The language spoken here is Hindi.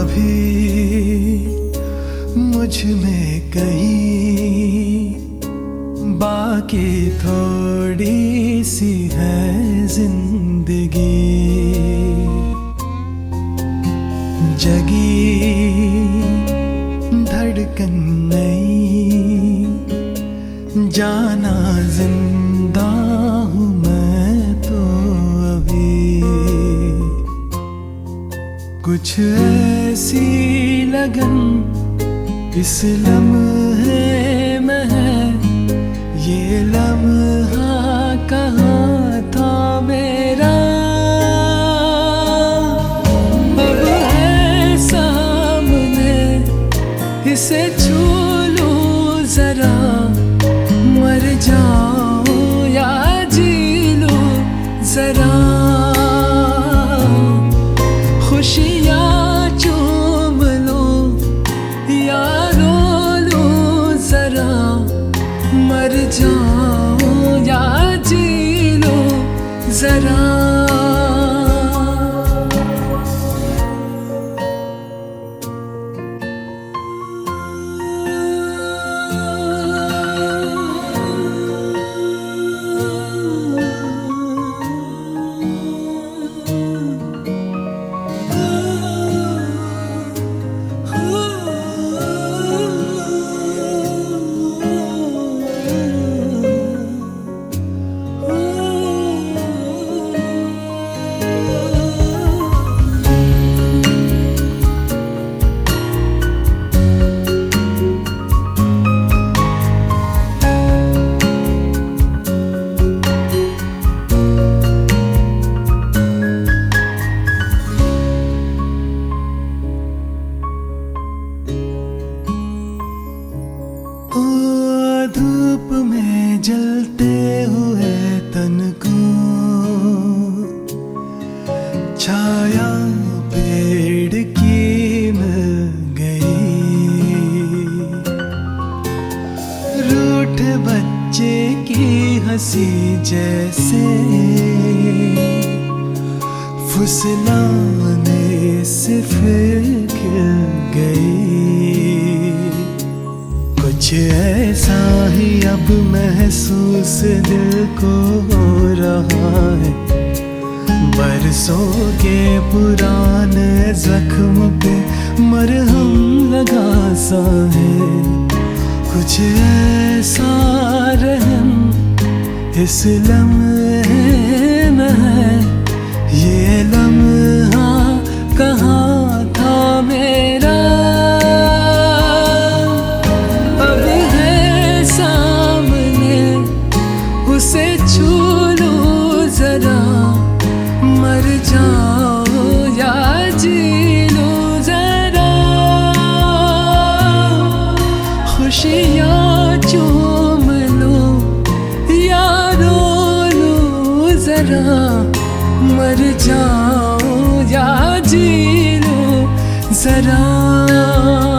अभी मुझ में कहीं बाकी थोड़ी सी है जिंदगी। जगी धड़कन नहीं, जाना जिंदा हूँ मैं तो अभी। कुछ ऐसी लगन इस लम्हे में है, ये लम्हा कहाँ था मेरा। अब है सामने, इसे छू लूं जरा, मर जाऊं या जी लूं जरा। खुशियाँ चूम लूं या रो लूं जरा, मर जाऊं या जी लूं जरा। धूप में जलते हुए तन को छाया पेड़ की मिल गई। रूठ बच्चे की हंसी जैसे फुसलाने से फिर खिल गई। कुछ ऐसा ही अब महसूस दिल को हो रहा है, बरसों के पुराने जख्म पे मरहम लगा सा है। कुछ ऐसा रहम इस लम्हे में है, ये लम्हा कहाँ था मेरा। उसे छू लूं जरा, मर जाऊं या जी लूं जरा। खुशियाँ चूम लूं या रो लूं जरा, मर जाऊं या जी लूं जरा।